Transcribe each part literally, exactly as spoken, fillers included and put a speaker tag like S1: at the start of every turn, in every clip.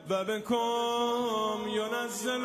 S1: و بکم ینزل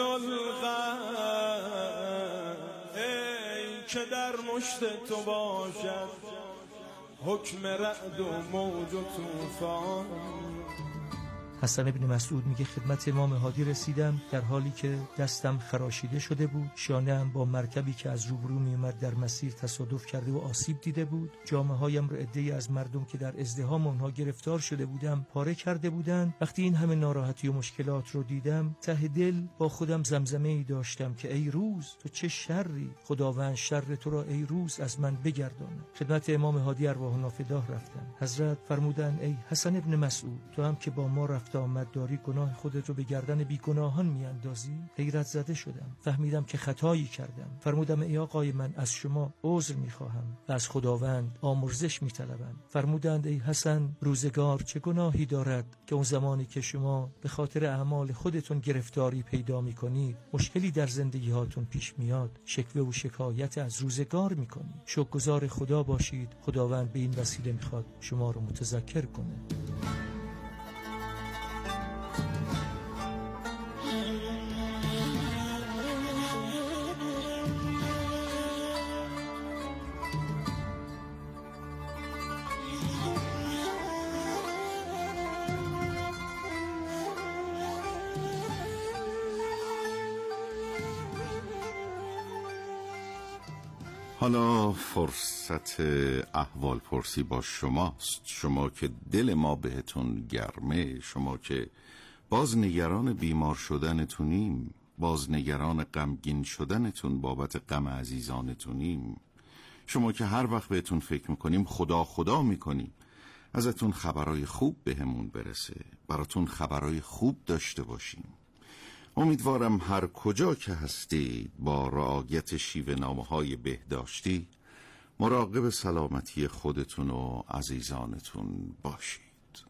S1: الغیث، ای که در مشت تو باشد حکم رعد و موج و طوفان.
S2: حسن ابن مسعود میگه خدمت امام هادی رسیدم در حالی که دستم خراشیده شده بود، شانه‌ام با مرکبی که از روبرو میومد در مسیر تصادف کرده و آسیب دیده بود، جامه هایم رو عده‌ای از مردم که در ازدحام اونها گرفتار شده بودم پاره کرده بودند. وقتی این همه ناراحتی و مشکلات رو دیدم، ته دل با خودم زمزمه‌ای داشتم که ای روز تو چه شری، خداوند شر تو را ای روز از من بگردان. خدمت امام هادی ارواح نافداه رفتم. حضرت فرمودند ای حسن ابن مسعود، تو هم که با ما رفت آمد داری گناه خودت رو به گردن بیگناهان میاندازی؟ حیرت زده شدم، فهمیدم که خطایی کردم. فرمودم ای آقای من از شما عذر میخواهم و از خداوند آمرزش میطلبم. فرمودند ای حسن، روزگار چه گناهی دارد که اون زمانی که شما به خاطر اعمال خودتون گرفتاری پیدا میکنید، مشکلی در زندگی هاتون پیش میاد، شکوه و شکایت از روزگار میکنید. شکرگزار خدا باشید، خداوند به این وسیله میخواد شما رو متذکر کنه.
S3: حالا فرصت احوال پرسی با شماست، شما که دل ما بهتون گرمه، شما که باز نگران بیمار شدنتونیم، باز نگران غمگین شدنتون بابت غم عزیزانتونیم، شما که هر وقت بهتون فکر میکنیم خدا خدا میکنیم ازتون خبرای خوب بهمون برسه، براتون خبرای خوب داشته باشیم. امیدوارم هر کجا که هستی با رعایت شیوه نامه‌های بهداشتی مراقب سلامتی خودتون و عزیزانتون باشید.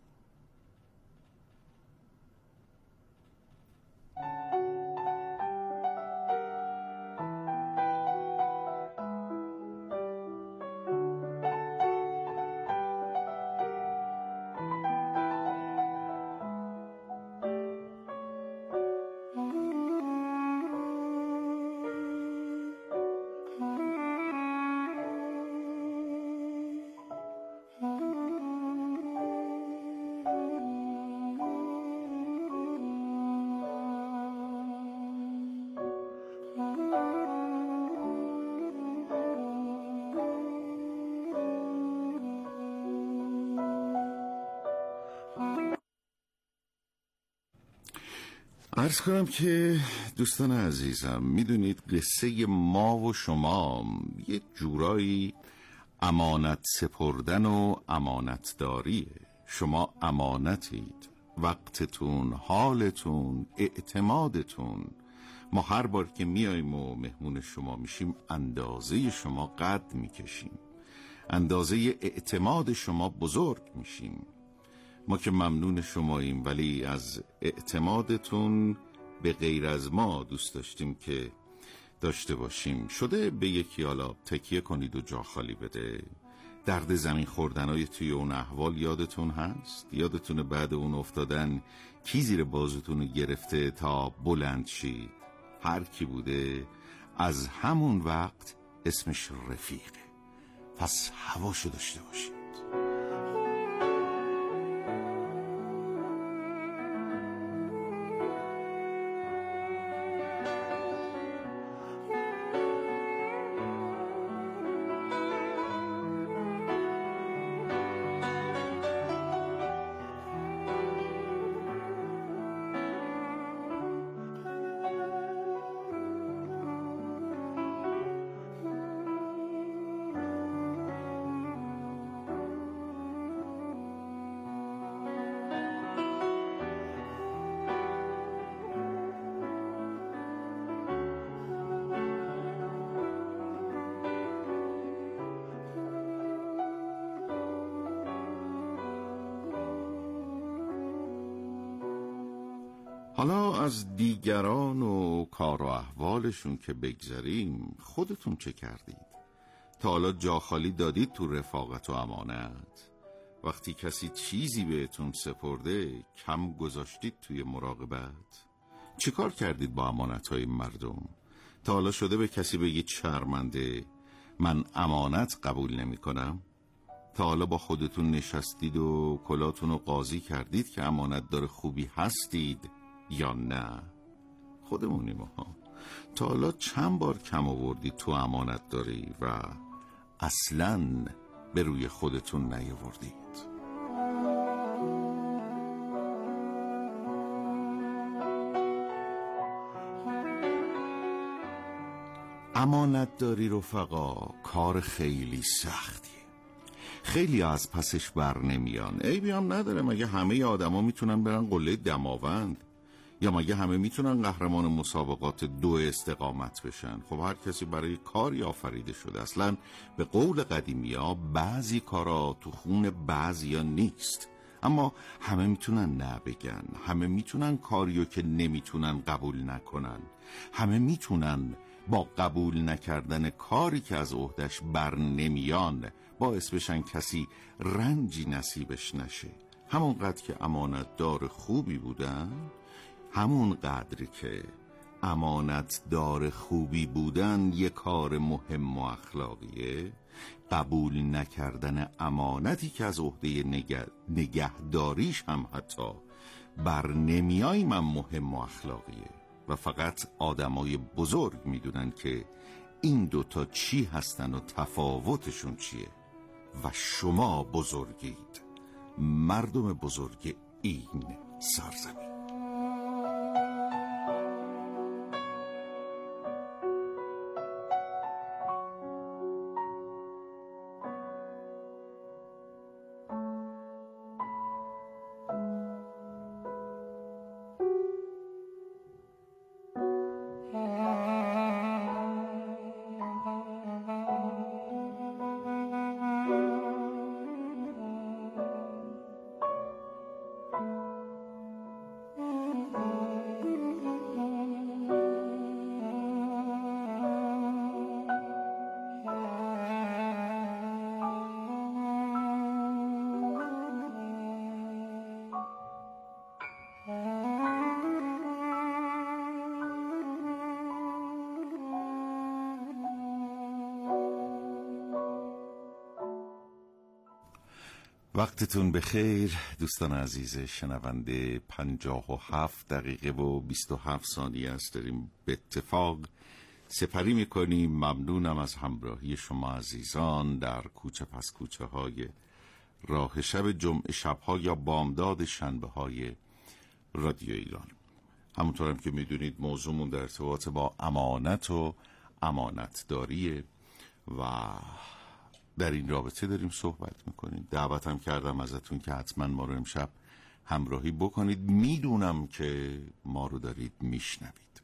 S3: عرض کنم که دوستان عزیزم، میدونید قصه ما و شما یک جورایی امانت سپردن و امانتداریه. شما امانتید، وقتتون، حالتون، اعتمادتون. ما هر بار که میاییم و مهمون شما میشیم اندازه شما قد میکشیم، اندازه اعتماد شما بزرگ میشیم. ما که ممنون شماییم، ولی از اعتمادتون به غیر از ما دوست داشتیم که داشته باشیم. شده به یکی حالا تکیه کنید و جا خالی بده. درد زمین خوردنای توی اون احوال یادتون هست؟ یادتونه بعد اون افتادن کی زیر بازوتون گرفته تا بلند شید؟ هر کی بوده از همون وقت اسمش رفیقه. پس هواشو داشته باشید. حالا از دیگران و کار و احوالشون که بگذاریم، خودتون چه کردید؟ تا حالا جا خالی دادید تو رفاقت و امانت؟ وقتی کسی چیزی بهتون سپرده کم گذاشتید توی مراقبت؟ چیکار کردید با امانت‌های مردم؟ تا حالا شده به کسی بگید شرمنده من امانت قبول نمی کنم؟ تا حالا با خودتون نشستید و کلاتون رو قاضی کردید که امانت دار خوبی هستید یا نه؟ خودمونیم ها. تا حالا چند بار کم آوردید تو امانت داری و اصلاً به روی خودتون نیاوردید؟ امانت داری رفقا کار خیلی سختیه. خیلی از پسش بر نمیان. عیبی هم نداره، مگه همه آدما میتونن برن قله دماوند؟ یا مگه همه میتونن قهرمان مسابقات دو استقامت بشن؟ خب هر کسی برای کاری آفریده شده. اصلا به قول قدیمیا بعضی کارا تو خون بعضیا نیست. اما همه میتونن نه بگن، همه میتونن کاریو که نمیتونن قبول نکنن، همه میتونن با قبول نکردن کاری که از عهدش بر نمیان باعث بشن کسی رنجی نصیبش نشه. همون قدر که امانت دار خوبی بودن، همون قدر که امانت دار خوبی بودن یک کار مهم و اخلاقیه، قبول نکردن امانتی که از عهده نگه... نگهداریش هم حتی بر نمیای من مهم و اخلاقیه. و فقط آدمای بزرگ میدونن که این دوتا چی هستن و تفاوتشون چیه. و شما بزرگید، مردم بزرگ این سرزمین. وقتتون بخیر دوستان عزیز شنونده. پنجاه و هفت دقیقه و بیست و هفت ثانیه است داریم به اتفاق سپری میکنیم. ممنونم از همراهی شما عزیزان در کوچه پس کوچه های راه شب جمعه شبها یا بامداد شنبه های رادیو ایران. همونطورم که میدونید موضوعمون در ارتباط با امانت و امانت داریه و در این رابطه داریم صحبت میکنیم. دعوتم کردم ازتون که حتما ما رو امشب همراهی بکنید. میدونم که ما رو دارید میشنوید.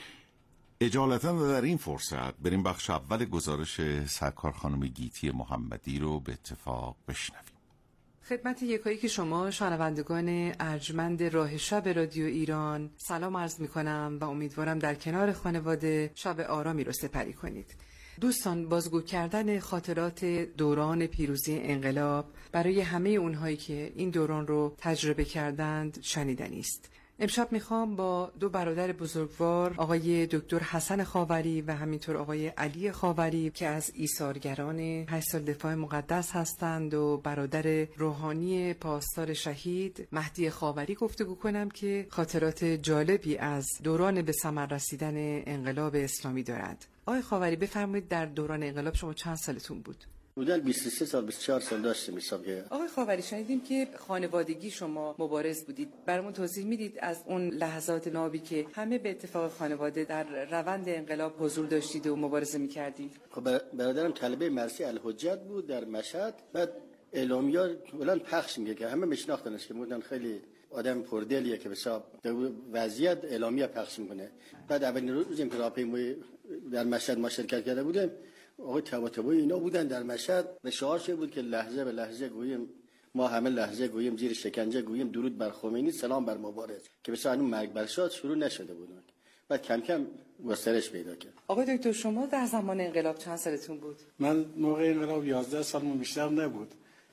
S3: اجالتا در این فرصت بریم بخش اول گزارش سرکار خانم گیتی محمدی رو به اتفاق بشنویم.
S4: خدمت یکایی که شما شنوندگان ارجمند راه شب رادیو ایران سلام عرض میکنم و امیدوارم در کنار خانواده شب آرامی رو سپری کنید. دوستان، بازگو کردن خاطرات دوران پیروزی انقلاب برای همه اونهایی که این دوران رو تجربه کردند شنیدنی است. امشب میخوام با دو برادر بزرگوار، آقای دکتر حسن خاوری و همینطور آقای علی خاوری که از ایثارگران هشت سال دفاع مقدس هستند و برادر روحانی پاسدار شهید مهدی خاوری گفتگو کنم که خاطرات جالبی از دوران به ثمر رسیدن انقلاب اسلامی دارند. آقای خاوری بفرمایید در دوران انقلاب شما چند سالتون بود؟
S5: بودن بیست و سه سال بیست و چهار سال داشتم حساب که.
S4: آقای خاوری شنیدیم که خانوادگی شما مبارز بودید. برامون توضیح میدید از اون لحظات نابی که همه به اتفاق خانواده در روند انقلاب حضور داشتید و مبارزه میکردید؟
S5: خب برادرم طلبه مرسی الحجت بود در مشهد. بعد اعلامیه ولن پخش میگه که همه میشناختنش که بودن خیلی آدم پردلیه که حساب در وضعیت اعلامیه پخش میکنه. بعد اولین روزی که راهپیمایی در مشهد ما شرکت کرده بودم، آقای طباطبایی اینا بودن در مشهد و شعارش بود که لحظه به لحظه گوییم ما همه لحظه گوییم زیر شکنجه گوییم درود بر خمینی سلام بر مبارز، که مثلا اون مرگ بر شاد شروع نشده بود. بعد کم کم گسترش پیدا کرد.
S4: آقای دکتر شما در زمان انقلاب چند سالتون بود؟
S6: من موقع انقلاب یازده سالم بیشتر نبود.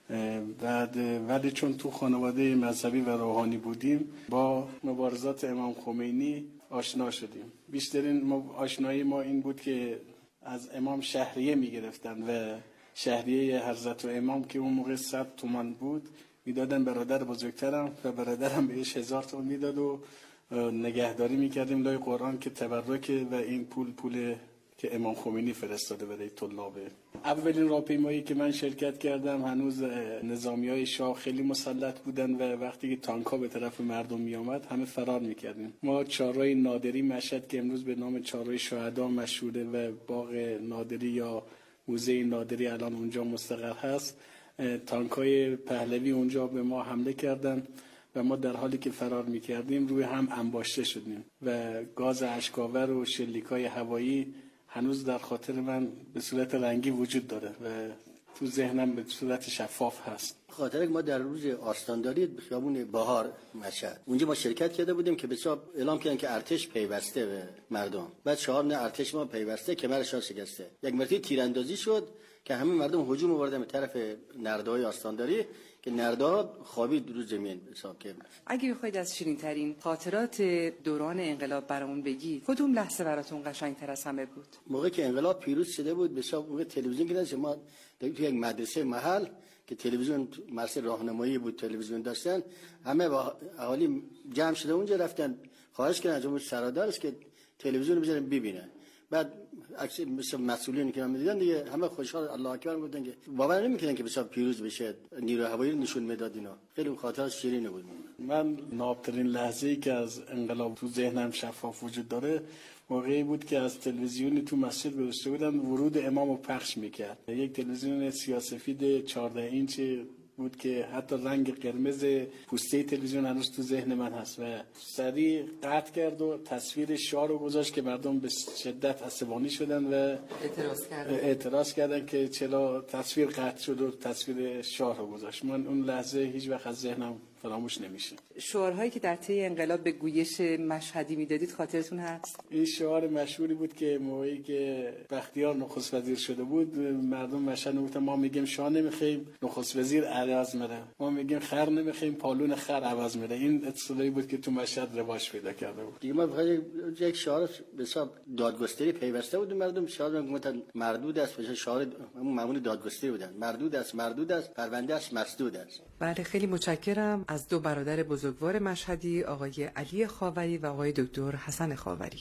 S6: بعد ولی چون تو خانواده مذهبی و روحانی بودیم با مبارزات امام خمینی آشنا شدیم. بیشترین آشنایی ما این بود که از امام شهریه میگرفتن و شهریه حضرت و امام که اون موقع صد تومان بود میدادن برادر بزرگترم و برادرم بهش هزار تومان میداد و نگهداری میکردیم لای قرآن که تبرک و این پول پول که امام خمینی فرستاده برای طلابه. اولین راهپیمایی که من شرکت کردم هنوز نظامیای شاه خیلی مسلط بودن و وقتی که تانک‌ها به طرف مردم می آمد همه فرار میکردیم. ما چهارراه نادری مشهد که امروز به نام چهارراه شهدا مشهوره و باغ نادری یا موزه نادری الان اونجا مستقر هست، تانک‌های پهلوی اونجا به ما حمله کردن و ما در حالی که فرار میکردیم روی هم انباشته شدیم و گاز اشکاور و شلیک‌های هوایی هنوز در خاطر من به صورت رنگی وجود داره و تو ذهنم به صورت شفاف هست.
S5: خاطره که ما در روز آستانداری خیابون بهار مشهد اونجا ما شرکت کرده بودیم که بسیار اعلام کردن که ارتش پیوسته به مردم. بعد چهار نه ارتش ما پیوسته کمرشان شکسته. یک مرتبه تیراندازی شد که همه مردم هجوم آوردن به طرف نرده‌های آستانداری که نرده‌ها خوابید رو زمین حساب کرد.
S4: اگه بخواید از شیرین ترین خاطرات دوران انقلاب برامون بگید، کدوم لحظه براتون قشنگ‌تر از همه بود؟
S5: موقعی که انقلاب پیروز شده بود بسیار موقع تلویزیون گرفتن ما توی یک مدرسه محل که تلویزیون مدرسه راهنمایی بود تلویزیون داشتن، همه با اهالی جمع شده اونجا رفتن خواهش کردن از جمهوری سرادرش که تلویزیون بذارن ببینن. بعد عکس مثل مسئولین که من می‌دیدن دیگه همه خوشحال الله اکبر میگفتن که باور نمی‌کردن که بسیار پیروز بشه، نیروی هوایی رو نشون میداد. اینا خیلی خاطرات شیرین بود.
S6: من نابترین لحظه‌ای که از انقلاب تو ذهنم شفاف وجود داره موقعی بود که از تلویزیونی تو مسجد گذاشته بودن ورود امامو پخش میکرد. یک تلویزیون سیاه‌سفید چهارده اینچ بود که حتی رنگ قرمز پوسته تلویزیون هنوز تو ذهن من هست و سریع قطع کرد و تصویر شاه رو گذاشت که مردم به شدت عصبانی شدن و
S4: اعتراض کردن
S6: اعتراض کردن که چرا تصویر قطع شد و تصویر شاه رو گذاشت. من اون لحظه هیچ وقت از ذهنم فراموش نمیشه.
S4: شعارهایی که در طی انقلاب به گویش مشهدی میدادید خاطرتون هست؟
S6: این شعار مشهوری بود که موقعی که بختیار نخست وزیر شده بود مردم مشهد میگفتن ما میگیم شاه نمیخوایم نخست وزیر عوض میره، ما میگیم خر نمیخوایم پالون خر عوض میره. این اصطلاحی بود که تو مشهد رواج پیدا کرده بود.
S5: دیگه ما بخاطر یک شعار به حساب دادگستری پیوسته بود مردم شعار میگفتن مردود است، بشه شعار معمول دادگستری بودن، مردود است مردود است پرونده است مسدود است.
S4: بله خیلی متشکرم از دو برادر بزرگوار مشهدی، آقای علی خاوری و آقای دکتر حسن خاوری.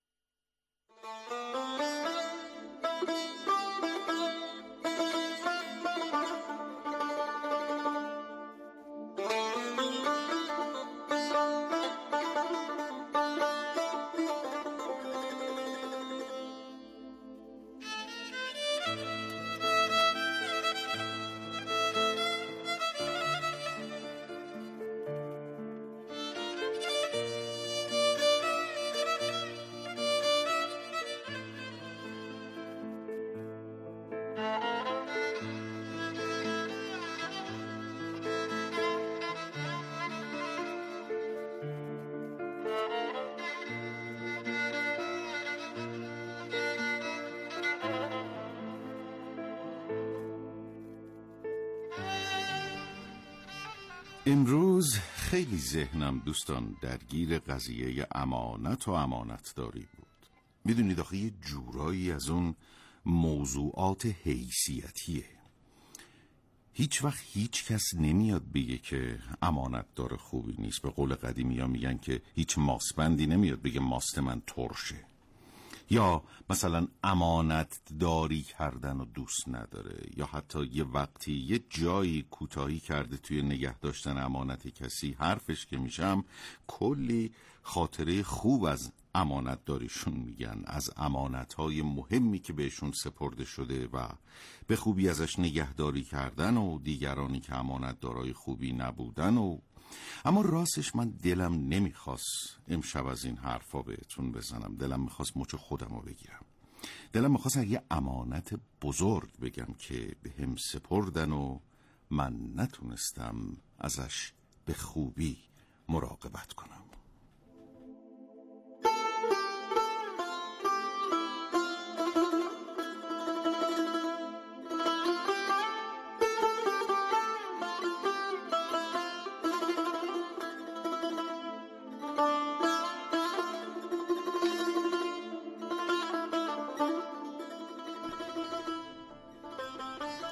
S3: امروز خیلی ذهنم دوستان درگیر قضیه امانت و امانتداری بود. میدونید آخه یه جورایی از اون موضوعات حیثیتیه. هیچ وقت هیچ کس نمیاد بگه که امانتدار خوبی نیست. به قول قدیمی ها میگن که هیچ ماسبندی نمیاد بگه ماست من ترشه، یا مثلا امانت داری کردن و دوست نداره، یا حتی یه وقتی یه جایی کوتاهی کرده توی نگه داشتن امانت کسی، حرفش که میشم کلی خاطره خوب از امانت داریشون میگن، از امانتهای مهمی که بهشون سپرده شده و به خوبی ازش نگهداری کردن و دیگرانی که امانت دارای خوبی نبودن. و اما راستش من دلم نمیخواست امشب از این حرفا بهتون بزنم. دلم میخواست مچ خودم رو بگیرم. دلم میخواست یه امانت بزرگ بگم که به هم سپردن و من نتونستم ازش به خوبی مراقبت کنم.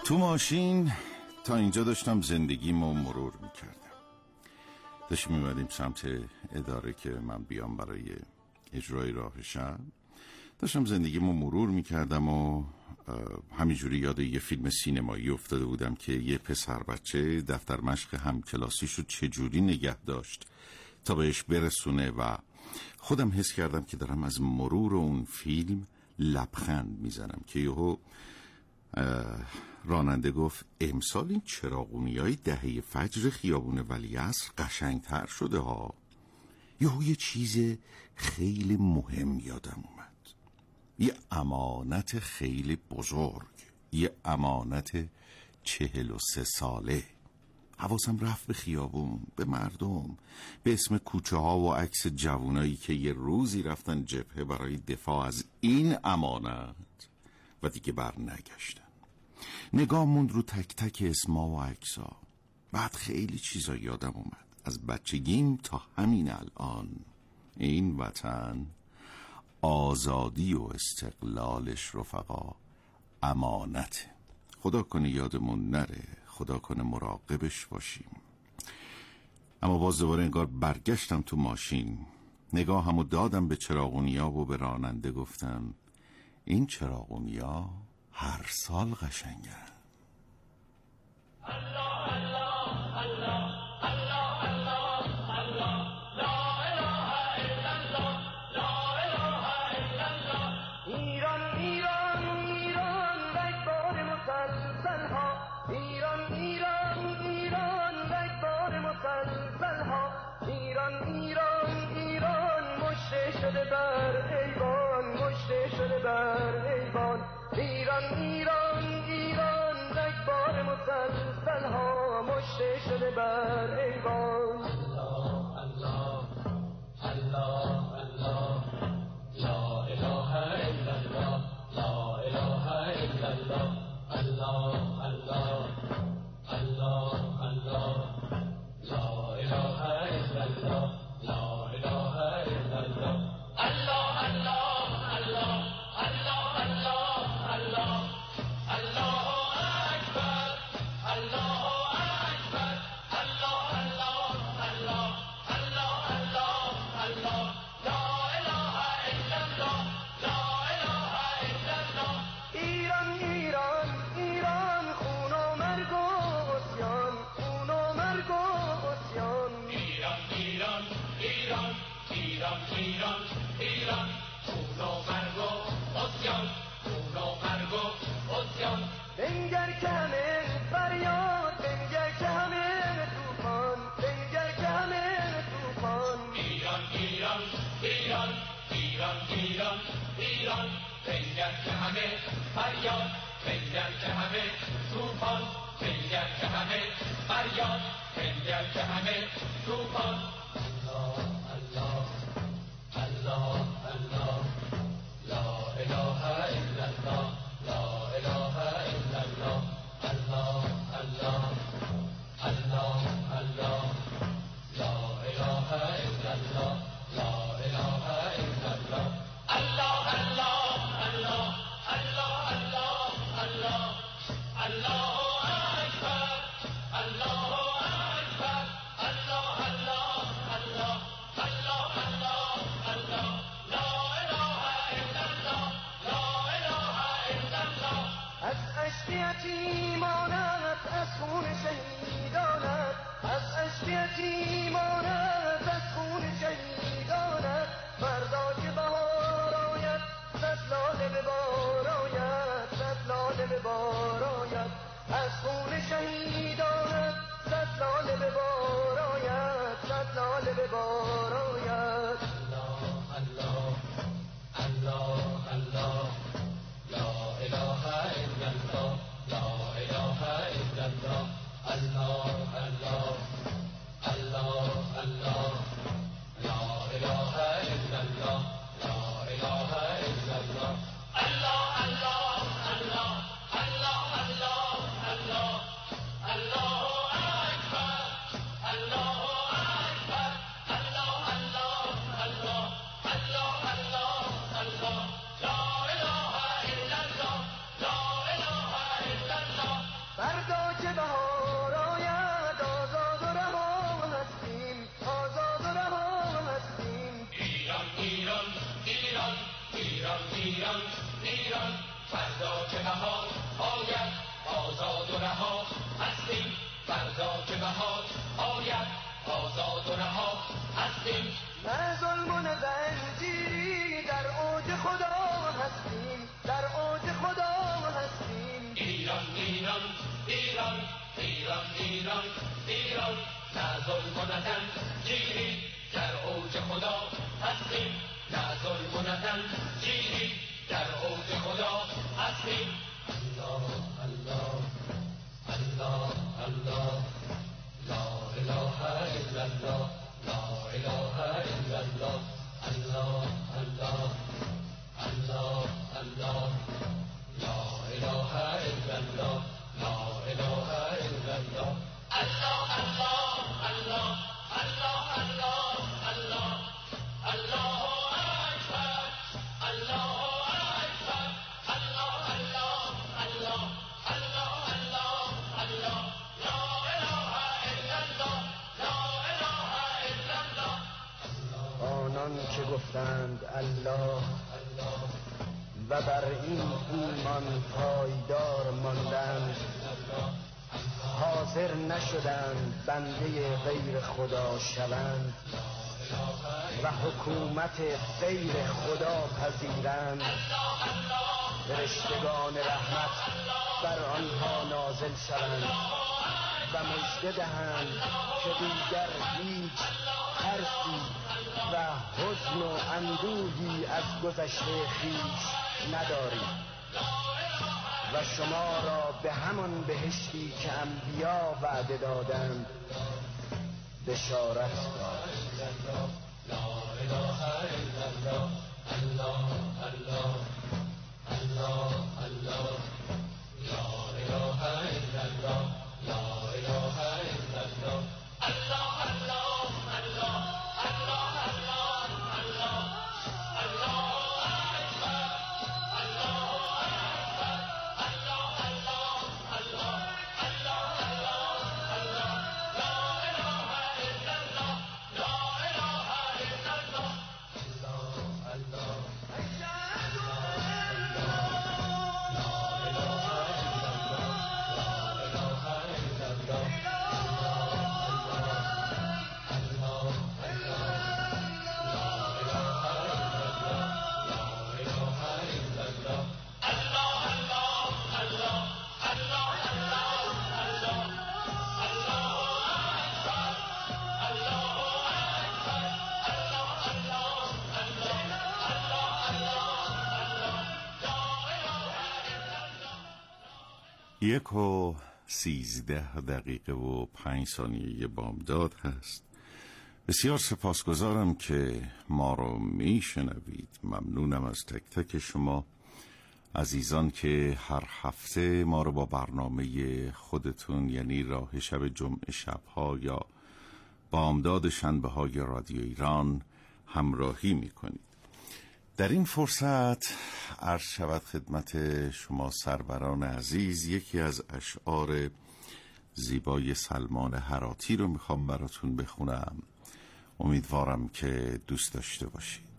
S3: تو ماشین تا اینجا داشتم زندگیمو مرور میکردم. داشتیم میمدیم سمت اداره که من بیام برای اجرای راه شب. داشتم زندگیمو مرور میکردم و همینجوری یاد یه فیلم سینمایی افتاده بودم که یه پسر بچه دفتر مشق همکلاسیشو چجوری نگه داشت تا بهش برسونه و خودم حس کردم که دارم از مرور اون فیلم لبخند میزنم که یهو راننده گفت امسال این چراغونیای دهه فجر خیابون ولیعصر قشنگتر شده ها. یهو یه چیز خیلی مهم یادم اومد، یه امانت خیلی بزرگ، یه امانت چهل و سه ساله. حواسم رفت به خیابون، به مردم، به اسم کوچه ها و عکس جوانایی که یه روزی رفتن جبهه برای دفاع از این امانت و دیگه بر نگشتن. نگاه موند رو تک تک اسما و عکسا. بعد خیلی چیزا یادم اومد از بچگیم تا همین الان. این وطن، آزادی و استقلالش رفقا امانته. خدا کنه یادمون نره، خدا کنه مراقبش باشیم. اما باز دوباره انگار برگشتم تو ماشین، نگاه همو دادم به چراغونیا و به راننده گفتم این چراغونیا هر سال قشنگن.
S7: Allah ظلم و نه زنجیری، در اوج خدا هستیم، در اوج خدا هستیم.
S8: ایران ایران ایران ایران ایران ایران، نه ظلم و نه زنجیری، در اوج خدا هستیم، نه ظلم و نه زنجیری، در اوج خدا هستیم. الله الله الله الله، لا اله الا الله، لا اله الا الله، الله الله الله الله، لا اله الا الله، لا اله الا الله، الله الله الله الله الله الله، الله اکبر، الله اکبر، الله الله الله الله الله الله، لا اله الا الله، لا اله الا الله.
S7: آنان که گفتند الله و بر این ایمان پایدار ماندند، حاضر نشدند بنده غیر خدا شوند و حکومت غیر خدا پذیرند. فرشتگان رحمت بر آنها نازل شوند و مژده دهند که دیگر هیچ ترسی و حزن و اندوهی از گذشته خویش ندارید و شما را به همان بهشتی که انبیا وعده دادند بشارت داد.
S8: لا اله الا الله، الله الله الله الله، لا اله الا الله، لا اله الا الله، الله الله الله الله الله الله، الله اکبر، الله اکبر، الله الله الله الله الله الله، لا اله الا الله، لا اله الا الله، الله الله.
S3: یک و سیزده دقیقه و پنج ثانیه بامداد هست. بسیار سپاسگزارم که ما رو میشنوید. ممنونم از تک تک شما عزیزان که هر هفته ما رو با برنامه خودتون، یعنی راه شب جمعه شبها یا بامداد شنبه های رادیو ایران همراهی میکنید. در این فرصت عرض شود خدمت شما سروران عزیز یکی از اشعار زیبای سلمان هراتی رو میخوام براتون بخونم. امیدوارم که دوست داشته باشید.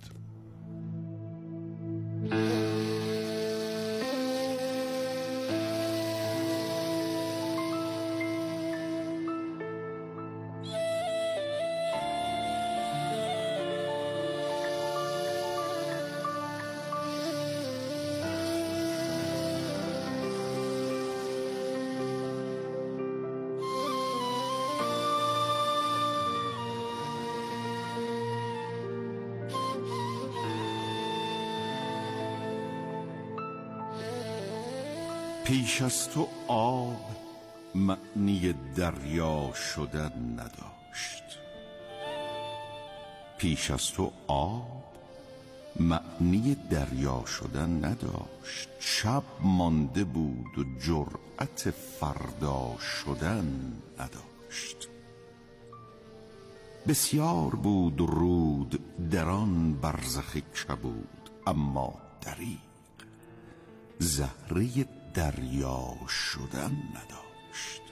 S3: پیش از تو آب معنی دریا شدن نداشت، پیش از تو آب معنی دریا شدن نداشت. شب مانده بود و جرأت فردا شدن نداشت. بسیار بود رود در آن برزخ کبود، اما دریغ زهره دریا شدن نداشت.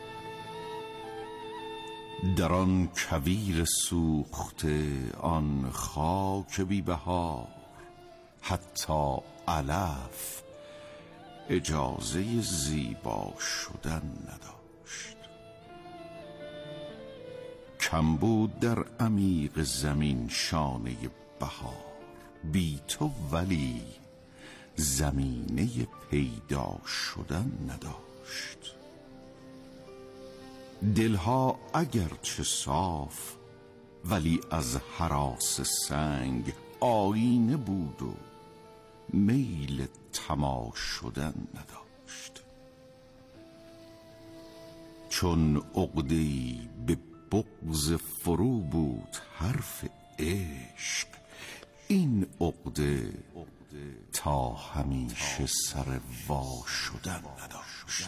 S3: در آن کویر سوخته آن خاک بی بهار، حتی علف اجازه زیبا شدن نداشت. کم بود در عمیق زمین شانه بهار، بی تو ولی زمینه پیدا شدن نداشت. دلها اگرچه صاف ولی از هراس سنگ آینه بود و میل طمع شدن نداشت. چون عقده‌ای به بغض فرو بود حرف عشق، این عقده تا همیشه سر وا شدن نداشت.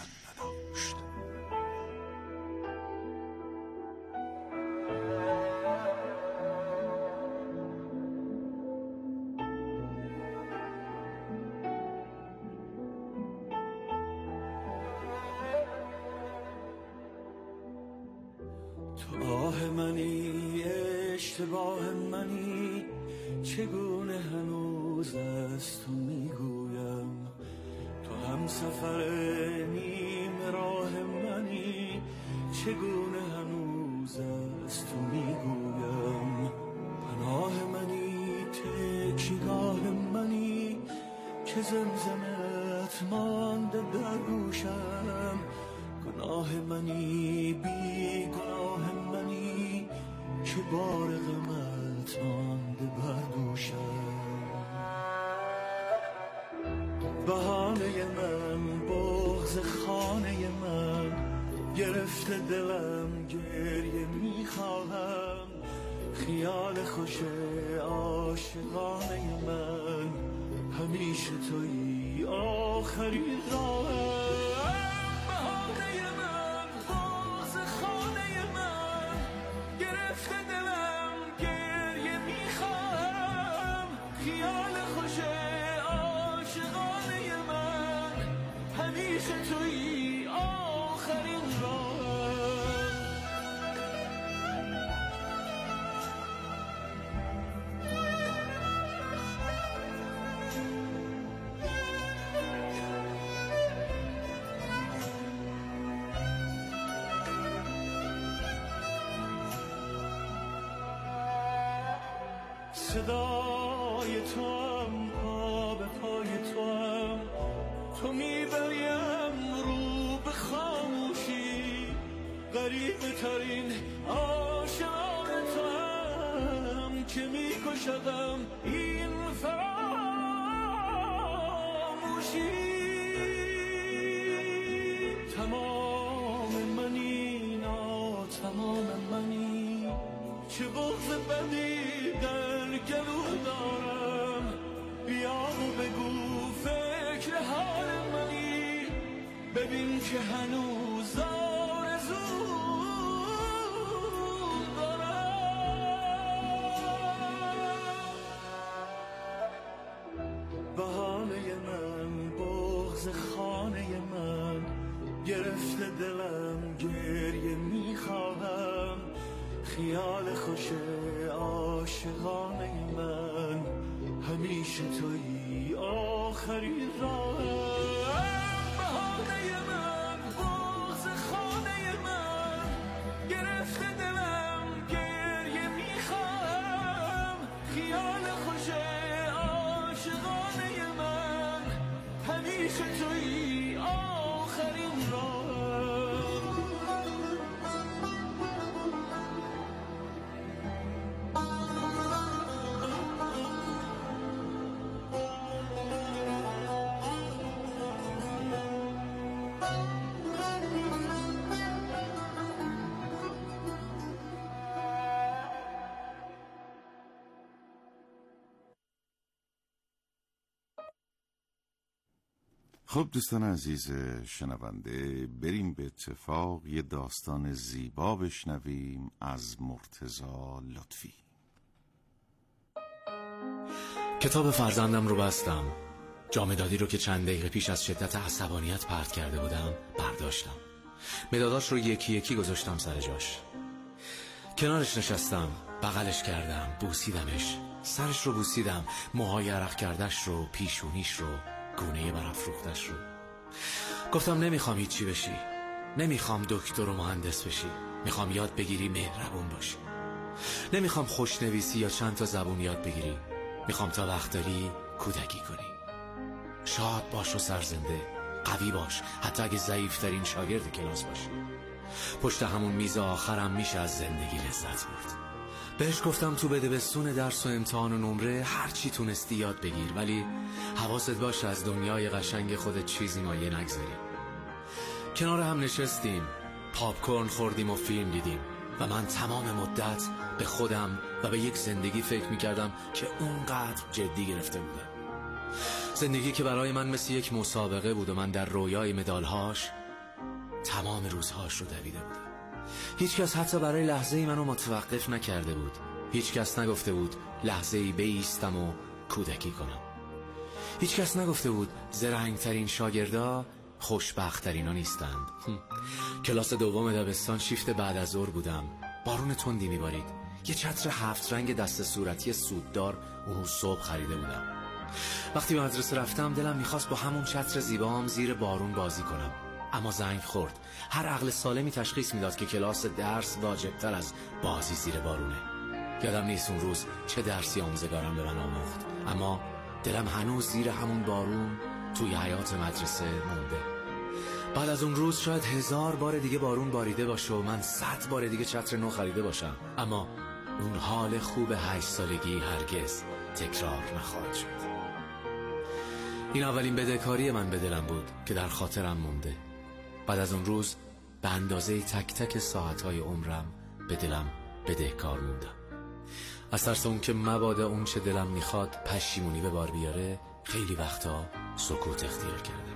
S1: تو آه منی، اشتباه منی، چگونه هنوز از تو میگویم. تو هم سفر نیم راه منی، چگونه هنوز از تو میگویم. پناه منی، تکیگاه منی، که زمزمت مانده در گوشم. گناه منی، بی گناه منی، که بار غمت مانده بر دوشم. بهانه من، بغض خانه من، گرفته دلم گریه میخواهم. خیال خوش عاشقانه من، همیشه تویی آخرین راهم. بهانه من، بغض خانه من، گرفته دلم گریه میخواهم. خیال خوش عاشقانه من، همیشه تویی آخرین راهم. صدای تو هم، پا به پای تو هم، تو میبریم رو به خاموشی. غریبه ترین آشنای تو هم، که میکشدم این فراموشی. تمام منی، نا تمام منی، چه بغض بدی در گلو دارم. بیا و بگو فکر حال منی، ببین که هنوز آرزو دارم. بهانه من، بغض خانه من، گرفته دلم گریه میخواهم. خیال خوش عاشقانه من، همیشه تویی آخرین راهم. بهانه من، بغض خانه من، گرفته دلم گریه میخواهم. خیال خوش عاشقانه من، همیشه تویی آخرین راهم.
S3: خب دوستان عزیز شنونده، بریم به اتفاق یه داستان زیبا بشنویم از مرتضی لطفی.
S9: کتاب فرزندم رو بستم. جامدادی رو که چند دقیقه پیش از شدت عصبانیت پرت کرده بودم برداشتم. مداداش رو یکی یکی گذاشتم سر جاش. کنارش نشستم، بغلش کردم، بوسیدمش. سرش رو بوسیدم، موهای عرق کردش رو، پیشونیش رو، گونه برافروختش رو. گفتم نمیخوام هیچی بشی، نمیخوام دکتر و مهندس بشی، میخوام یاد بگیری مهربون باشی. نمیخوام خوشنویسی یا چند تا زبون یاد بگیری. میخوام تا وقت داری کودکی کنی. شاد باش و سرزنده، قوی باش، حتی اگه ضعیف‌ترین شاگرد کلاس باشی. پشت همون میز آخرم میشه از زندگی لذت برد. بهش گفتم تو بدبستون درس و امتحان و نمره هر چی تونستی یاد بگیر، ولی حواست باشه از دنیای قشنگ خودت چیزی مایه نگذاری. کنار هم نشستیم، پاپکورن خوردیم و فیلم دیدیم و من تمام مدت به خودم و به یک زندگی فکر میکردم که اونقدر جدی گرفته بودم. زندگی که برای من مثل یک مسابقه بود و من در رویای مدالهاش تمام روزهاش رو دویده بودم. هیچ کس حتی برای لحظه ای منو متوقف نکرده بود. هیچ کس نگفته بود لحظه ای بایستم و کودکی کنم. هیچ کس نگفته بود زرنگترین شاگردا خوشبخت‌ترینا نیستند. کلاس دوم دبستان شیفت بعد از ظهر بودم. بارون تندی میبارید. یه چتر هفت رنگ دست صورتی سوددار اون روز صبح خریده بودم. وقتی به مدرسه رفتم دلم میخواست با همون چتر زیبام زیر بارون بازی کنم، اما زنگ خورد. هر عقل سالمی تشخیص میداد که کلاس درس واجبتر از بازی زیر بارونه. یادم نیست اون روز چه درسی آموزگارم به من آموخت، اما دلم هنوز زیر همون بارون توی حیاط مدرسه مونده. بعد از اون روز شاید هزار بار دیگه بارون باریده باشه و من صد بار دیگه چتر نو خریده باشم، اما اون حال خوب هشت سالگی هرگز تکرار نخواهد شد. این اولین بدهکاری من به دلم بود که در خاطرم مونده. بعد از اون روز به اندازه تک تک ساعتهای عمرم به دلم بدهکار موندم. از ترس اون که مبادا اون چه دلم میخواد پشیمونی به بار بیاره خیلی وقتا سکوت اختیار کردم.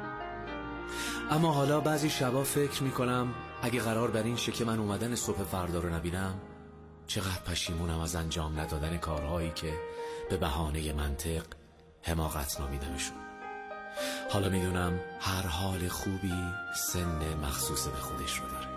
S9: اما حالا بعضی شبا فکر میکنم اگه قرار بر این شه که من اومدن صبح فردا رو نبینم، چقدر پشیمونم از انجام ندادن کارهایی که به بهانه منطق حماقت نامیدمشون. حالا میدونم هر حال خوبی سن مخصوص به خودش رو داره.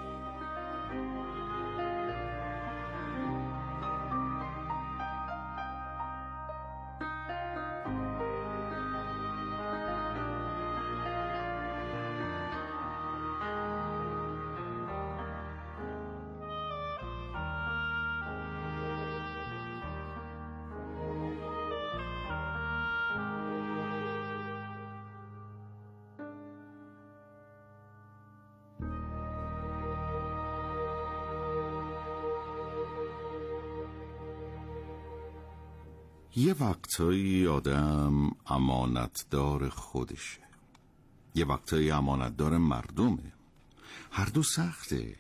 S3: یه وقتایی آدم امانتدار خودشه، یه وقتایی امانتدار مردمه. هر دو سخته.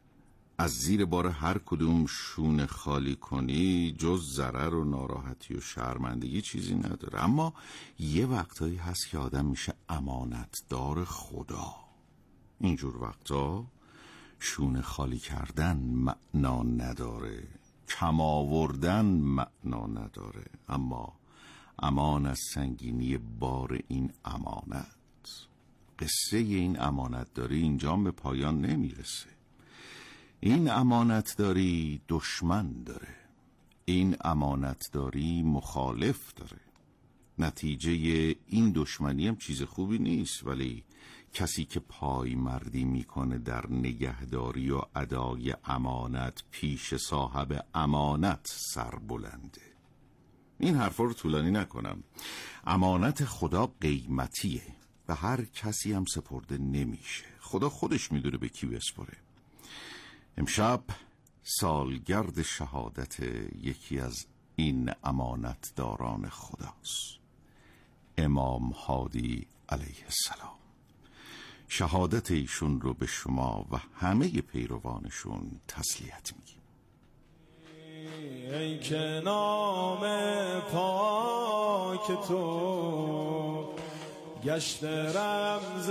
S3: از زیر بار هر کدوم شونه خالی کنی جز ضرر و ناراحتی و شرمندگی چیزی نداره. اما یه وقتایی هست که آدم میشه امانتدار خدا. اینجور وقتا شونه خالی کردن معنا نداره، کم آوردن معنا نداره، اما امان از سنگینی بار این امانت. قصه این امانت داری اینجا به پایان نمیرسه. این امانت داری دشمن داره، این امانت داری مخالف داره. نتیجه این دشمنی هم چیز خوبی نیست، ولی کسی که پای مردی میکنه در نگهداری و ادای امانت پیش صاحب امانت سربلنده. این حرفا رو طولانی نکنم. امانت خدا قیمتیه و هر کسی هم سپرده نمیشه. خدا خودش میدونه به کی بسپره. امشب سالگرد شهادت یکی از این امانتداران خداست، امام هادی علیه السلام. شهادت ایشون رو به شما و همه پیروانشون تسلیت میگیم.
S1: ای که نام پاک تو گشت رمز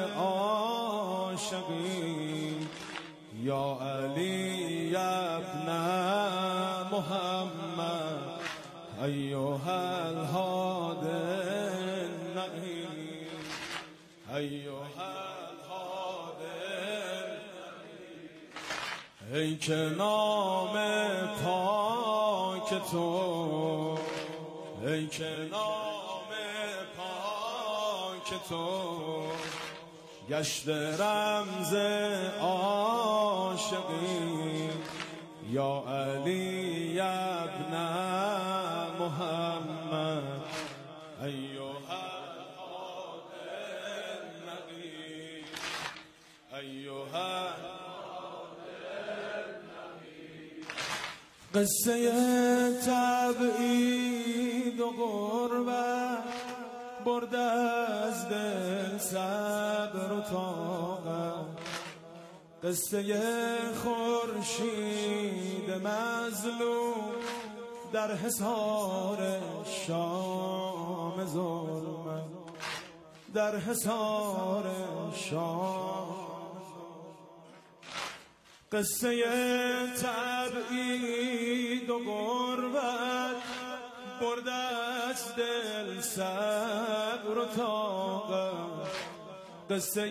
S1: عاشقی، یا علی ابن محمد ایها الهادی النعیم، ایها ای که نام پاک تو، ای که نام پاک تو گشت رمز عاشقی یا علی ابن محمد ایها النبی ایها قصه تبعید و غربت برده از دل صبر و طاقت قصه خورشید مظلوم در حصار شام ظلمت در حصار شام قصه تبعید و غربت برده از دل صبر و طاقت قصه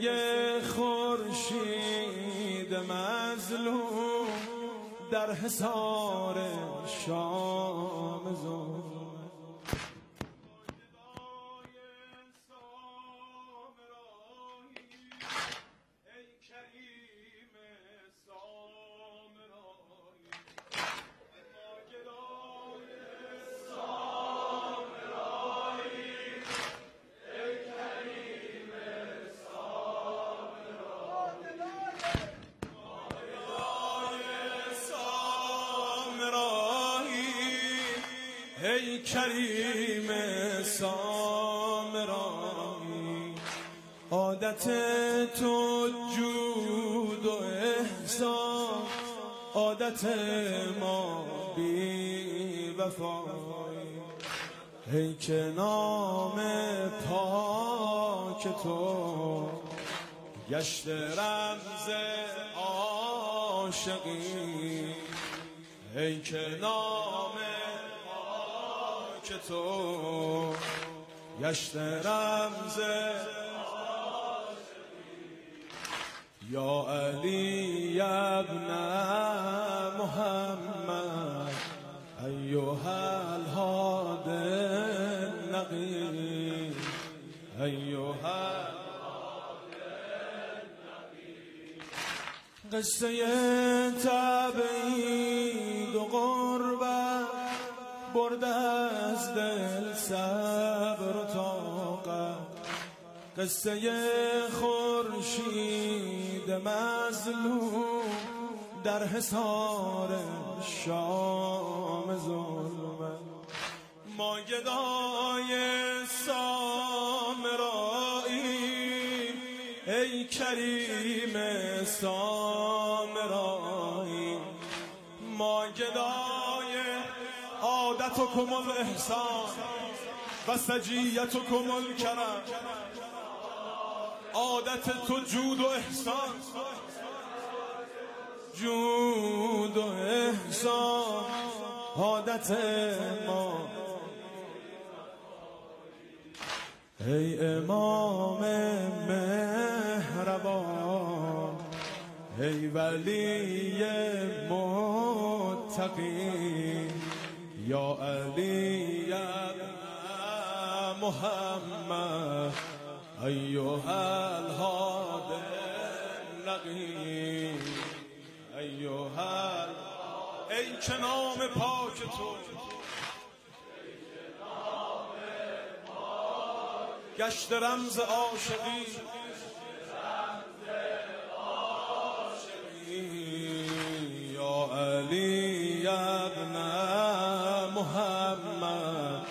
S1: خورشید مظلوم در حصار شام ظلمت ای کریم سامرایی عادت تو جود و احسان عادت ما بی وفایی ای که نام پاک تو گشت رمز عاشقی ای که نام که تو گشت رمز یا علی ابن محمد ایها الهادی النقی ایها قصه تبعید و غربت برده از دل صبر و طاقت قصه خورشید مظلوم در حصار شام ظلمت ما گدای سامرایی ای کریم سامرایی ما گدای عادتكم الإحسان و سجیتكم الکرم عادت تو جود و احسان جود و احسان عادت ما ای امام مهربان ای ولی متقی یا علی محمد ایها الهادی النقی ایها ای که نام پاک تو گشت رمز عاشقی یا علی ابن محمد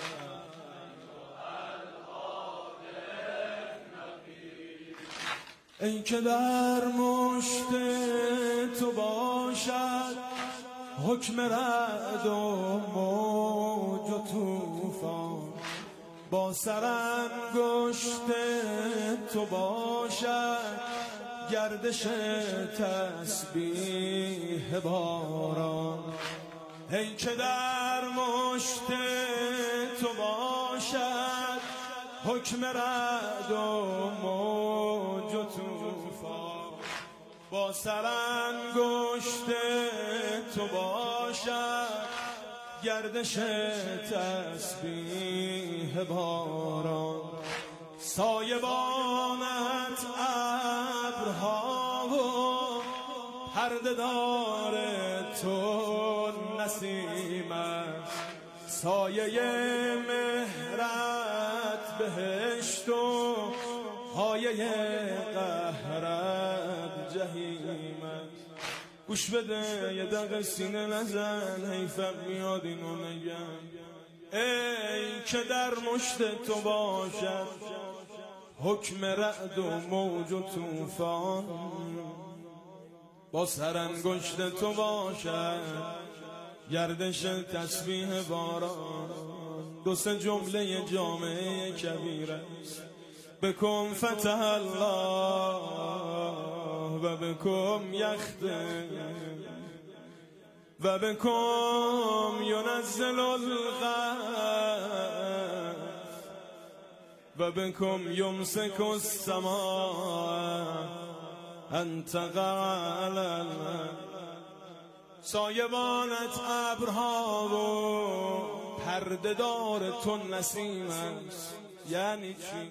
S1: ای که در مشت تو باشد حکم رعد و موج و طوفان با سرانگشت تو باشد گردش تسبیح باران ای که در مشت تو باشد حکم رعد و موج و طوفان با سرانگشت تو باشد گردش تسبیح باران سایبانت ابرها و پرده دار تو نسیم است، سایه مهرت بهشت و پایه قهرت جهیم است. گوش بده یه دقیقه سینه نزن، حیفم میاد اینو نگم. ای که در مشت تو باشد حکم رعد و موج و طوفان، با سرانگشت تو باشد گردش تسبیح باران. دو سه جمله جامعه کبیر است، بکن فتح الله و بکن یخته و بکن ینزل الغیث و بکن یمسک السماء انت قال. سایبانت ابرها و پرده دار تو نسیم است. یعنی چی؟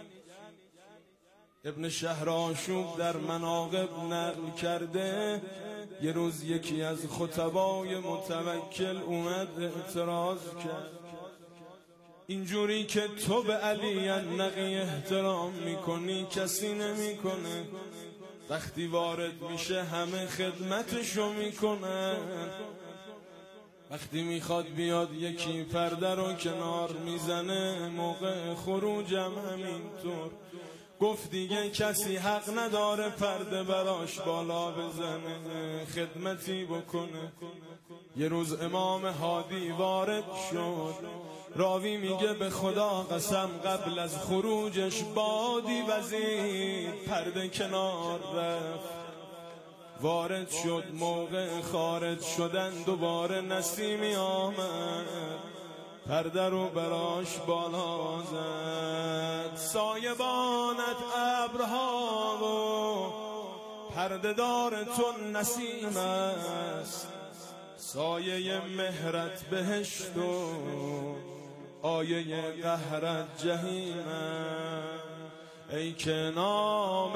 S1: ابن شهرآشوب در مناقب نقل کرده یه روز یکی از خطبای متوکل اومد اعتراض کرد، اینجوری که تو به علی النقی احترام میکنی کسی نمیکنه، وقتی وارد میشه همه خدمتشو میکنن، وقتی میخواد بیاد یکی پرده رو کنار میزنه، موقع خروجم همینطور. گفت دیگه کسی حق نداره پرده براش بالا بزنه، خدمتی بکنه. یه روز امام هادی وارد شد، راوی میگه به خدا قسم قبل از خروجش بادی وزید، پرده کنار رفت. وارد شد، موقع خارج شدن دوباره نسیمی آمد، پرده رو براش بالا زد. سایبانت ابرها و پرده دار تو نسیم است، سایه مهرت بهشت و آیه قهرت جهیم. ای که نام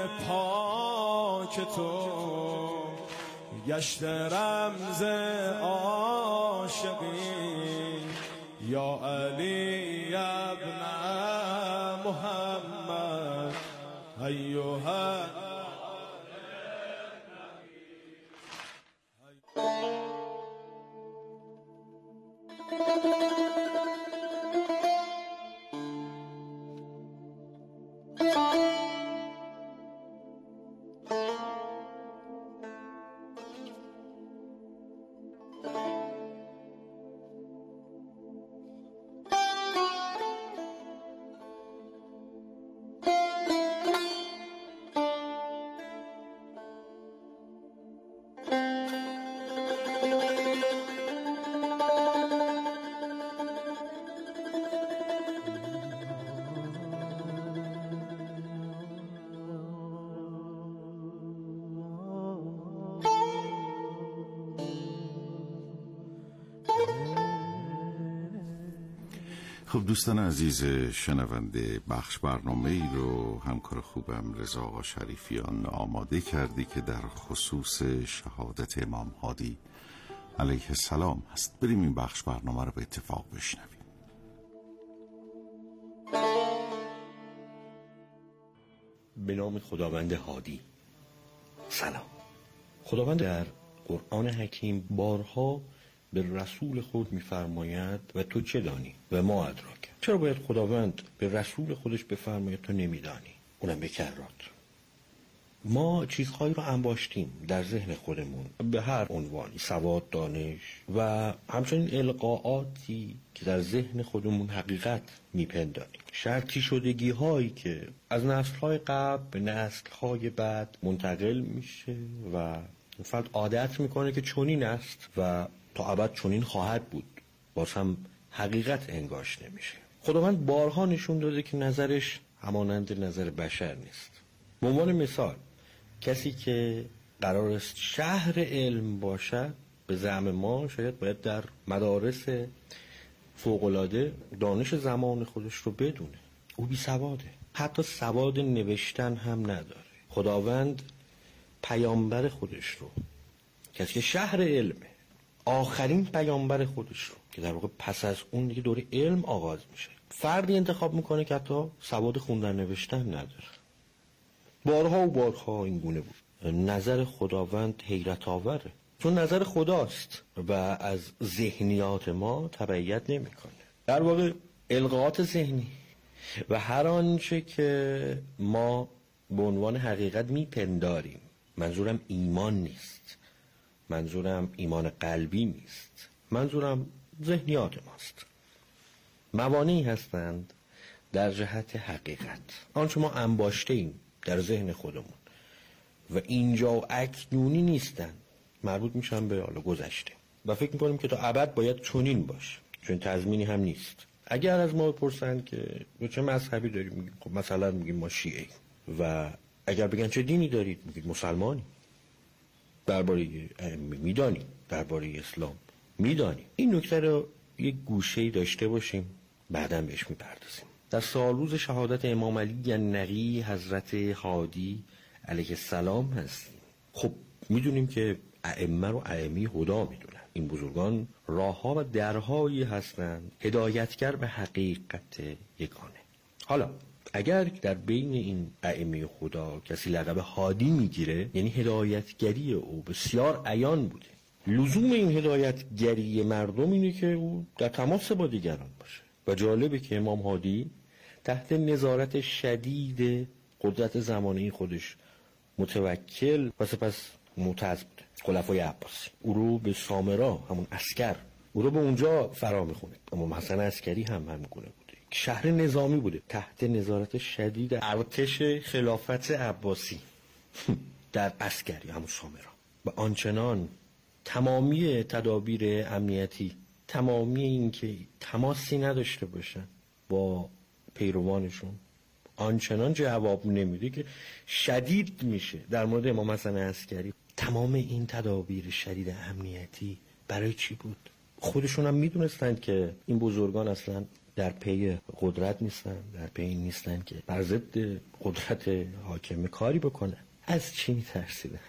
S1: پاک تو گشت رمز عاشقی، یا علی ابن محمد ایها.
S3: خب دوستان عزیز شنونده، بخش برنامه ای رو همکار خوبم رضا آقا شریفیان آماده کردی که در خصوص شهادت امام هادی علیه السلام هست. بریم این بخش برنامه رو به اتفاق بشنویم.
S10: به نام خداوند هادی. سلام. خداوند در قرآن حکیم بارها به رسول خود می‌فرماید و تو چه دانی و ما ادراک. چرا باید خداوند به رسول خودش بفرماید تو نمیدانی؟ اونم به کرات. ما چیزهایی رو انباشتیم در ذهن خودمون به هر عنوانی، سواد، دانش و همچنین القاءاتی که در ذهن خودمون حقیقت میپنداریم، شرطی شدگی هایی که از نسل‌های قبل به نسل‌های بعد منتقل میشه و فرد عادت میکنه که چنین است و تا ابد چنین خواهد بود، باز هم حقیقت انگاش نمیشه. خداوند بارها نشون داده که نظرش همانند نظر بشر نیست. به عنوان مثال، کسی که قرار است شهر علم باشد به زعم ما شاید باید در مدارس فوق‌العاده دانش زمان خودش رو بدونه، او بی سواده، حتی سواد نوشتن هم نداره. خداوند پیامبر خودش رو، کسی که شهر علمه، آخرین پیامبر خودش رو که در واقع پس از اون دیگه دوره علم آغاز میشه، فردی انتخاب میکنه که حتی سواد خوندن نوشتن نداره. بارها و بارها این گونه بود. نظر خداوند حیرت آوره، چون نظر خداست و از ذهنیات ما تبعیت نمیکنه. در واقع القاءات ذهنی و هر آنچه که ما به عنوان حقیقت میپنداریم، منظورم ایمان نیست، منظورم ایمان قلبی نیست، منظورم ذهنیات ماست، موانعی هستند در جهت حقیقت. آنچه ما انباشته ایم در ذهن خودمون و اینجا و اکنونی نیستن، مربوط میشن به حال گذشته و فکر میکنیم که تا ابد باید چنین باشه، چون تضمینی هم نیست. اگر از ما بپرسن که به چه مذهبی داریم، میگیم خب مثلا میگیم ما شیعه، و اگر بگن چه دینی دارید، میگید مسلمانی. درباره میدانیم، درباره اسلام میدانیم. این نکته رو یک گوشه‌ای داشته باشیم، بعداً بهش میپردازیم. در سالروز شهادت امام علی نقی حضرت هادی علیه السلام هستیم. خب میدونیم که ائمه رو ائمه هدا میدونن. این بزرگان راهها و درهایی هستند هدایتگر به حقیقت یگانه. حالا اگر در بین این ائمه خدا کسی لقب هادی میگیره، یعنی هدایتگری او بسیار عیان بوده. لزوم این هدایتگری مردم اینه که او در تماس با دیگران باشه. و جالبه که امام هادی تحت نظارت شدید قدرت زمانه خودش متوکل و سپس معتز بوده. خلفای عباسی او رو به سامرا، همون عسکر، او رو به اونجا فرا میخونه. امام حسن عسکری هم همین گونه بوده، شهر نظامی بوده تحت نظارت شدید ارتش خلافت عباسی در عسکری، همون سامرا. و آنچنان تمامی تدابیر امنیتی، تمامی این که تماسی نداشته باشن با پیروانشون، آنچنان جواب نمیده که شدید میشه. در مورد امام حسن عسکری تمام این تدابیر شدید امنیتی برای چی بود؟ خودشون هم میدونستند که این بزرگان اصلا در پی قدرت نیستن، در پی این نیستن که بر ضد قدرت حاکم کاری بکنن. از چی میترسیدن؟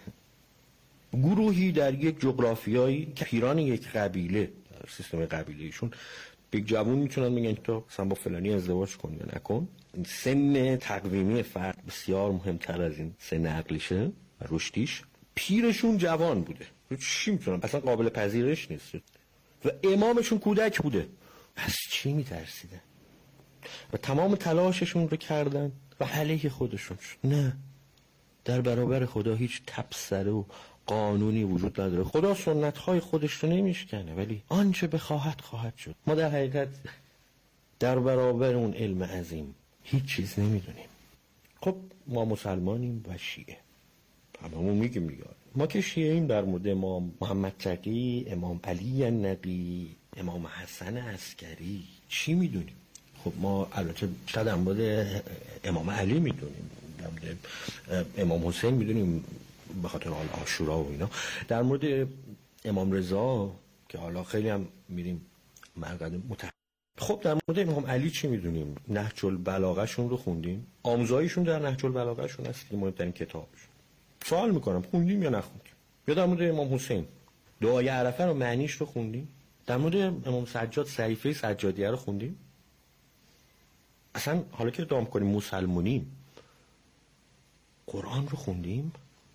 S10: گروهی در یک جغرافیایی که پیران یک قبیله، در سیستم قبیلهشون یک جوان میتونن میگن تو مثلا با فلانی ازدواج کن یا نکن. این سن تقویمی فرد بسیار مهمتر از این سن عقلیشه و رشدیش. پیرشون جوان بوده، چی میتونن، اصلا قابل پذیرش نیست. و امامشون کودک بوده. از چی میترسیدن؟ و تمام تلاششون رو کردن و علیه خودشون شد. نه، در برابر خدا هیچ تبصره و قانونی وجود نداره. خدا سنت‌های خودش رو نمیشکنه، ولی آنچه بخواهد خواهد شد. ما در حقیقت در برابر اون علم عظیم هیچ چیز نمیدونیم. خب ما مسلمانیم و شیعه، هممون میگیم دیگه. ما که شیعه ایم، در مورد امام محمد تقی، امام علی نقی، امام حسن عسکری چی میدونیم؟ خب ما البته شاید در مورد امام علی میدونیم، در مورد امام حسین میدونیم به خاطر حال عاشورا و اینا. در مورد امام رضا که حالا خیلی هم میریم مرقد متح... خب در مورد امام علی چی میدونیم؟ نهج البلاغه شون رو خوندیم، آموزاییشون در نهج البلاغه شون هست که مهمترین کتابشون. سوال میکنم خوندیم یا نخوندیم؟ یا در مورد امام حسین دعای عرفه رو معنیش رو خوندیم؟ در مورد امام سجاد صحیفه سجادیه رو خوندیم؟ اصلا حالا که ادعا میکنیم مسلمونیم، قرآن رو خوندیم؟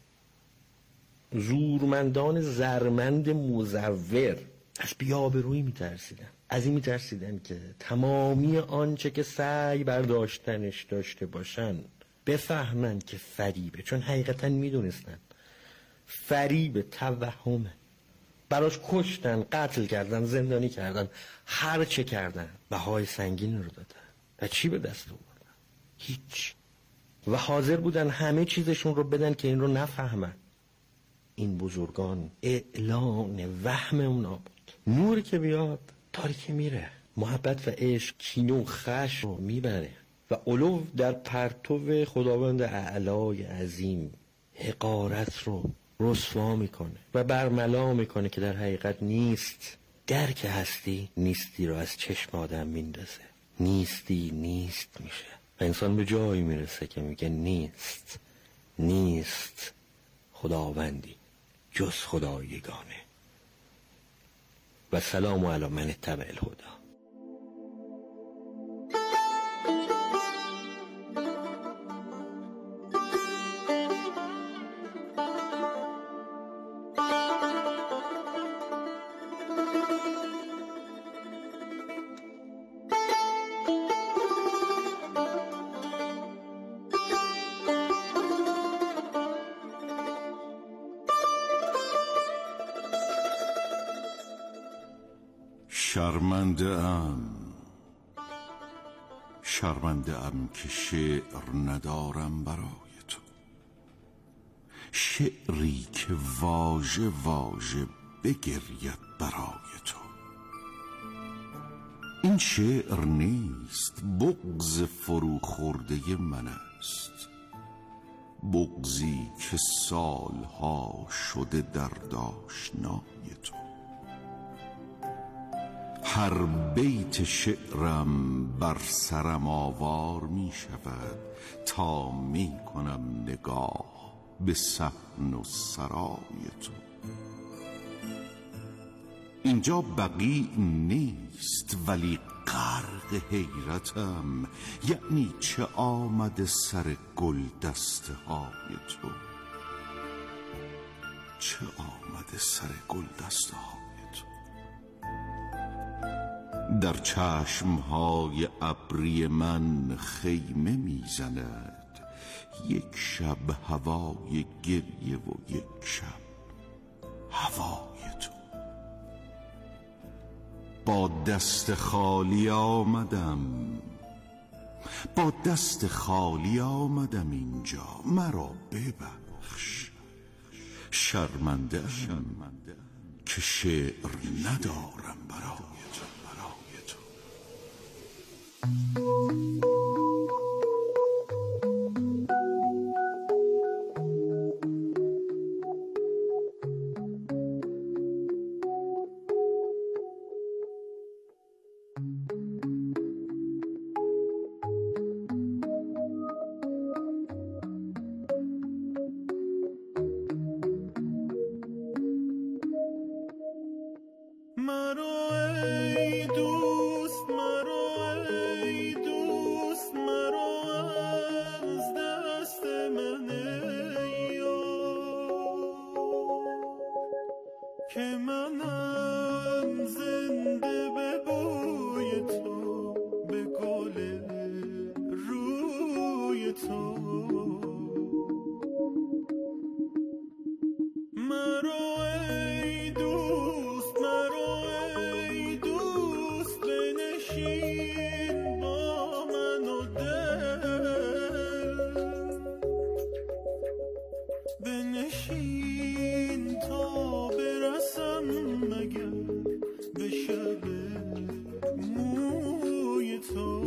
S10: زورمندان زرمند مزور از بی‌آبرویی میترسیدن. از این میترسیدن که تمامی آنچه که سعی برداشتنش داشته باشن بفهمن که فریبه، چون حقیقتا میدونستن فریب، توهمه. براش کشتن، قتل کردن، زندانی کردن، هر چه کردن، بهای سنگین رو دادن و چی به دست آوردن؟ هیچ. و حاضر بودن همه چیزشون رو بدن که این رو نفهمن. این بزرگان اعلان وهم اونا بود. نور که بیاد تاریکی میره، محبت و عشق کینه و خشم رو میبره و علو در پرتو خداوند اعلای عظیم حقارت رو رسوا میکنه و برملا میکنه که در حقیقت نیست. درک هستی نیستی رو از چشم آدم میندازه. نیستی نیست میشه. و انسان به جایی میرسه که میگه نیست نیست خداوندی جز خدا یگانه. و سلام علی من اتبع الهدی.
S3: شرمنده ام شرمنده ام که شعر ندارم برای تو، شعری که واژه واژه بگرید برای تو. این شعر نیست، بغض فرو خورده من است، بغضی که سالها شده در داشنای تو. هر بیت شعرم بر سرم آوار می شود تا می کنم نگاه به صحن و سرای تو. اینجا بقیع نیست ولی غرق حیرتم، یعنی چه آمده سر گل دسته های تو، چه آمده سر گل دسته های تو. در چشمهای ابری من خیمه میزند یک شب هوای گریه و یک شب هوای تو. با دست خالی آمدم با دست خالی آمدم اینجا، مرا ببخش. شرمنده شرمنده که شعر ندارم برای تو برای تو.
S1: که منم زنده به بوی تو، به گل روی تو. مرو ای دوست، مرو ای دوست، بنشین با من و دل، بنشین تا برسم مگر به شب موی تو.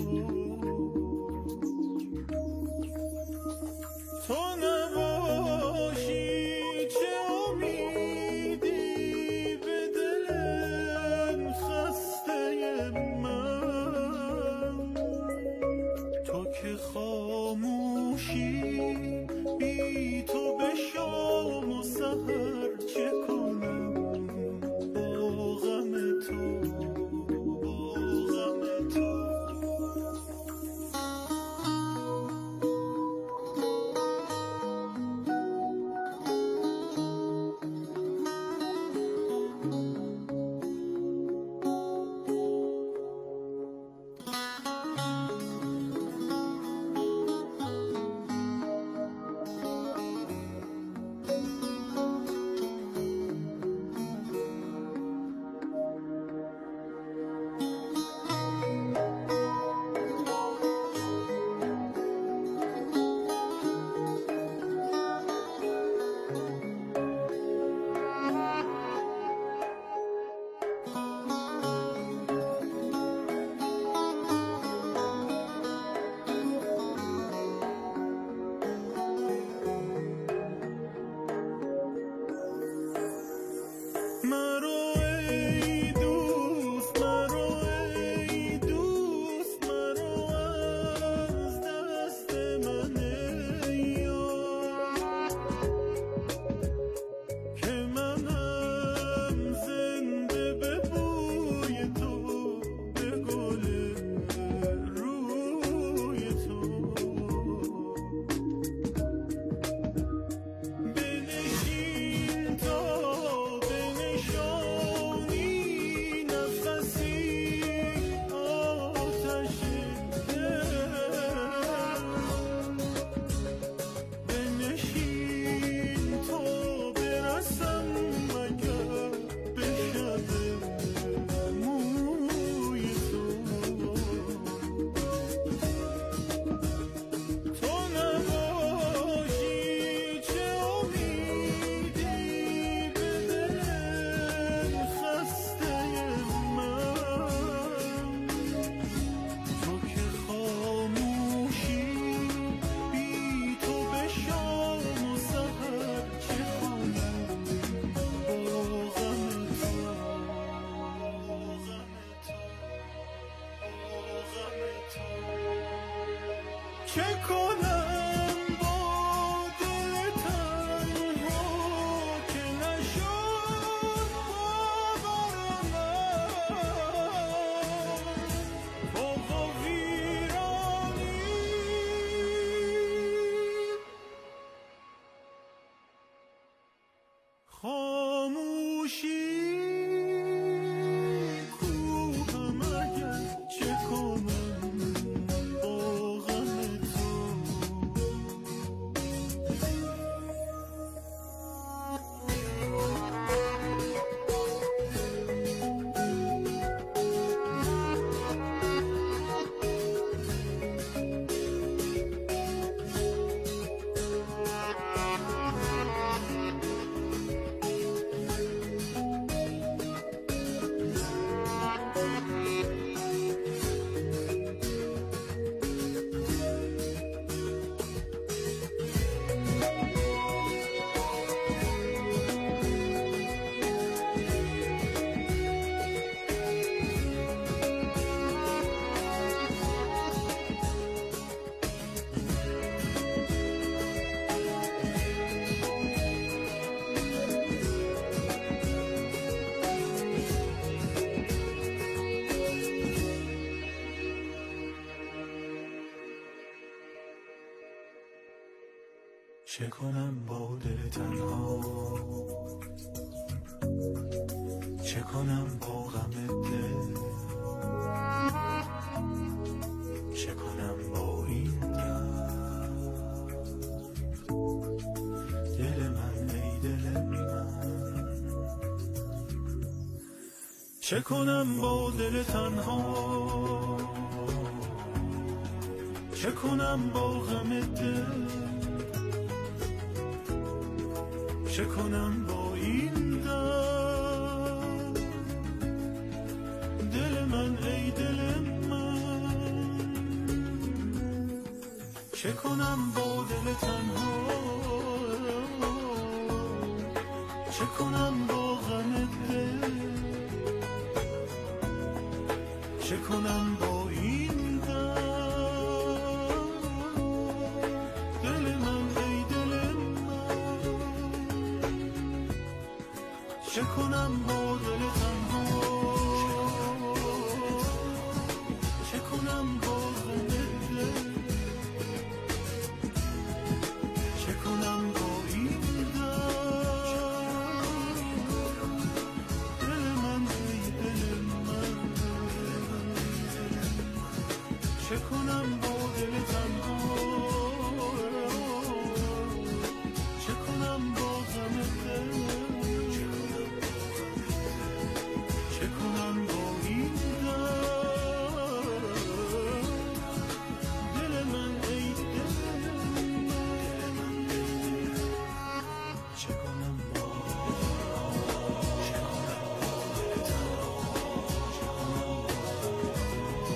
S1: تو نباشی چه امیدی به دل خسته من، تو که خاموشی بی تو به شام و سحر چه کنم با غم تو، با غم تو. چه کنم با دل تنها که نشد باورم فوق ویرانی خاموشی کوهم اگر چه کنم با غم تو چه کنم با دل تنها چه کنم با غم دل چه کنم با این درد دل من ای دل من چه کنم با دل تنها چه کنم با غم دل چه کنم با این درد دل من ای دل من چه کنم با دل تنها چه کنم با غم دل چه کنم با این درد دل من ای دل من چه کنم با دل تنها چه کنم با غم دل چه کنم با این درد دل من ای دل من چه کنم با دل تنها